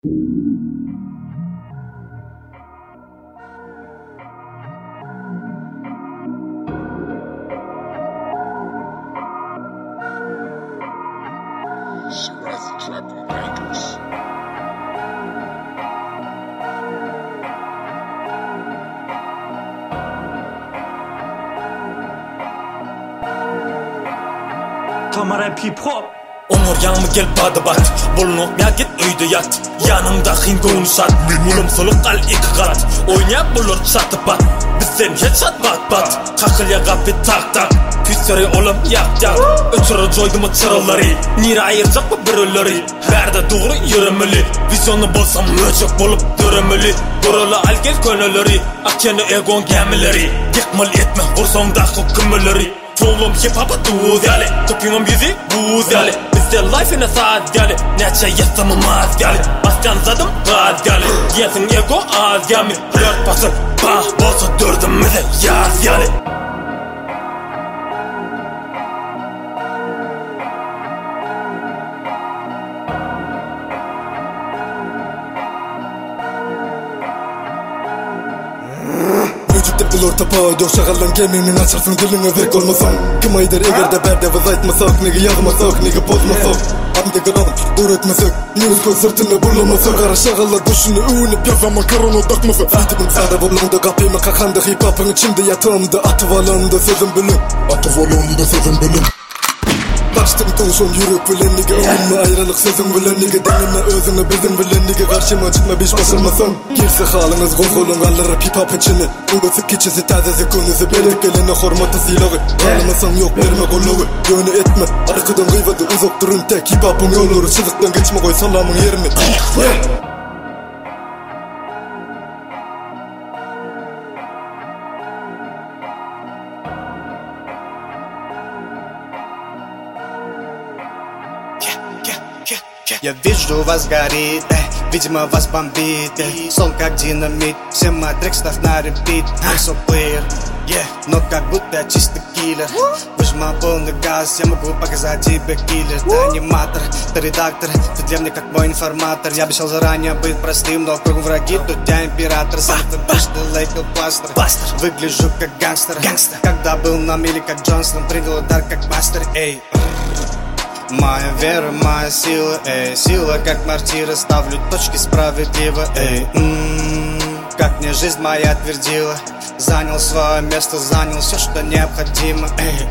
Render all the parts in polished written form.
Shirazi dropping bangers. Tamara hip-hop. Onur yanımı gel badı bat. Bulunuk ya git uydu yat. Yanımda hingoğunu sat. Mulum soluk kal iki kat. Oynayap bulur satıp bat. Bizden hiç sat bat bat. Kakılya kapı tak tak. Küsleri oğlum yak yak. Ötürü joydumu çırılları. Nira ayıracak mı bürülleri. Berde doğru yürümeli. Vizyonu bulsam möcek bulup dürümeli. Buralı al gel könülleri. Akyanı egon gemileri. Yıkmal etme kursonda hükümleri. Çoğulum hip-hop'a tuğuz yali. Topyumum yüzü buz yali. Bizde life in a saat yali. Neçe yastamım az yali. Aslan zadım gaz yali. Yesin ego az yami. Flört pası bah bolsa dördümüze yaz yali. Bulur tapağı döşağalan geminin açarsın dilini verk olmasan. Kim aydır eğer de berde vaz aytmasak. Nigi yazmasak, nigi bozmasak. Underground dur etmesek. News koy sırtını bulamasak. Araşağala düşünü ünüp yazama karonu takmasak. Ritmin sarı bulundu kapıyımı kakandı. Hip hop'ın içinde yatağımda. Atıvalımda sözüm bölüm. Atıvalımda sözüm bölüm. Baştım konuşum yürüp bilen nige. Onunla ayrılık sözüm bilen nige. Deneme özünü bizim bilen nige. Karşıma çıkma biş başılmasan. Girse halınız golgolun alır hip hop içini. Uğrası keçisi tazesi konusu. Belek gelene hormatı silahı. Ağlamasan yok verme golluğu. Yönü etme arkadan gıyvadı uzak durun tek. Hip hop'un yolları çızıktan geçme koy salamın yerini. Я вижу, вас горит, видимо, вас бомбит, сон как динамит. Все мои трекстов на репит. I'm so player, но как будто чисто киллер. Выжимал полный газ, я могу показать тебе киллер. Ты аниматор, ты редактор, ты для меня как мой информатор. Я обещал заранее быть простым, но кругом враги, тут я император. Сам ты башный лейкл пластер. Выгляжу как гангстер. Когда был на миле как Джонсон, принял удар как мастер. Эй, моя вера, моя сила, эй, сила как мортира, ставлю точки справедливо, эй, как мне жизнь моя твердила, занял свое место, занял все, что необходимо, эй.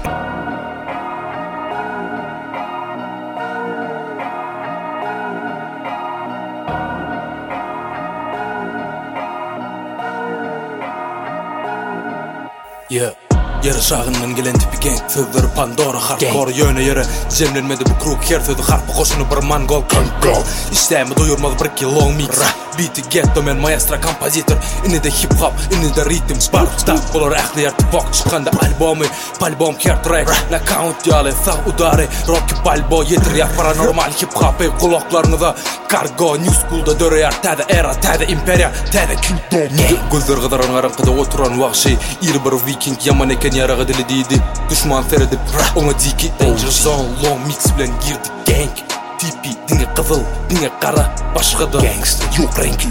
Yeah. Yarışağından gelen tipi gang sözleri Pandora hardcore yöne yere zemlenmedi bu kruk her sözü harpı koşunu bir mangol kankol İşlemi doyurmalı bir ki long mix Beat'i ghetto men maestro kompozitor İni de hip hop, ini de ritim Spartak bulur ähli yer tupok çıkanda albomu Palbom her track La count yali sağ udari Rocky Balbo yedir ya paranormal hip hop'ı kulaklarınıza Kargo new school'da dörüyer Täde era, täde imperia, täde kingdom Gözler kadar angarınkıda oturan vahşi İri bir viking yaman eken yarağı dili deydi Düşman seredip ona diki Danger zone long mix bilen girdik gang Tipi dine kızıl dine kara Başka da gangster yok renkli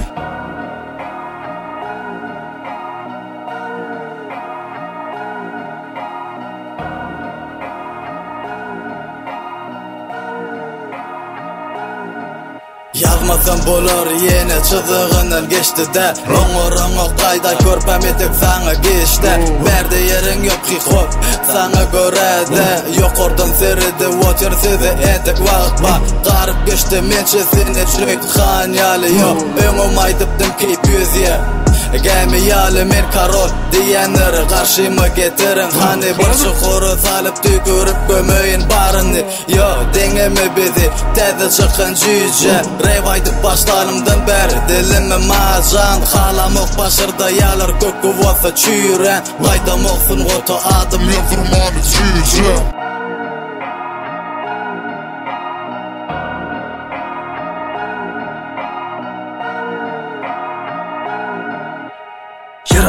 Yazmasam bolur yine çızığından geçti de Oңur qayda körpem etek sana geçti Berde yerin yok hip-hop sana göre de Yok oradan seridi water sizi etek vakba Qarıp geçti mençesine çürüktü xan yali yok Öňüm aydıptım keyip yüzye Gemi yali men karol diyenleri karşıma getirin Hani bir çukuru salıp tükürüp gömöyin barını Yo deneme bizi tezi çıkın cüce Rev aydıp başlarımdan beri dilime macan Halamok başırda yalar kökü olsa çüren Qaydamoksun oto adım Vurmanı cüce.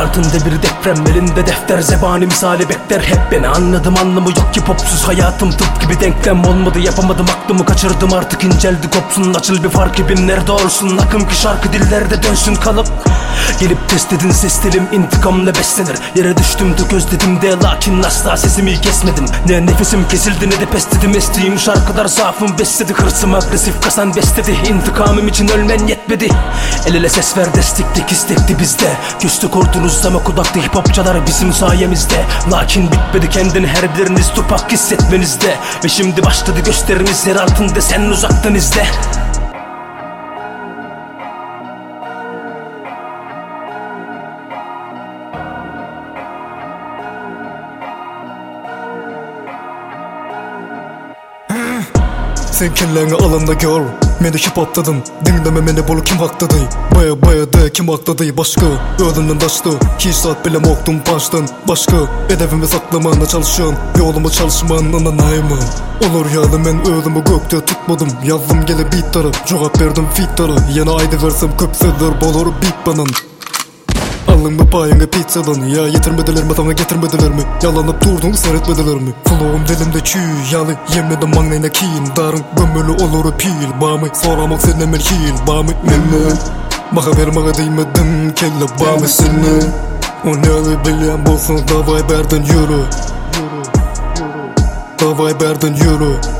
hayatında bir deprem, elinde defter, zebani misali bekler hep beni. Anladım anlamı yok ki popsuz hayatım, tıp gibi denklem olmadı, yapamadım aklımı kaçırdım, artık inceldi kopsun, açıl bir fark bin nerede olsun, akım ki şarkı dillerde dönsün kalıp. Gelip test edin ses dilim intikamla beslenir, yere düştüm de gözledim de lakin asla sesimi kesmedim. Ne nefesim kesildi ne de pes dedim, estiğim şarkılar zaafım besledi, hırsım agresif kasan besledi, intikamım için ölmen yetmedi. El ele ses ver desteklik istekti bizde, küstü korktunuz ama kudakta hip hopçalar bizim sayemizde. Lakin bitmedi kendini her biriniz tupak hissetmenizde, ve şimdi başladı gösterimiz yer altında sen uzaktan izle. Sen kelleni alanda gör, meni hip hopladın, dinleme meni bolu kim haktadı. Baya de kim haktadı, başka ödümden taştı, 2 saat bile moktum baştan. Başka edevimi saklamana çalışıyorum, yolumu çalışmanın anayımı. Olur yalı men ölümü gökte tutmadım, yazdım gele beatları, cevap verdim fitları. Yana ayda versem köp seller bolur beat banan. Alın mı payını pizzadan, ya yetirmediler mi sana getirmediler mi? Yalanıp durdun seyretmediler mi? Flow'um dilimde çiğ yalı, yemedim magnayna kiyin. Darın gömülü olur pil, bağımı soramak sen emel hil, bağımı menne. Baka vermeye değmedin kelle bağımı seni. O ne bilyen bolsun davay berden yürü. Davay berden yürü.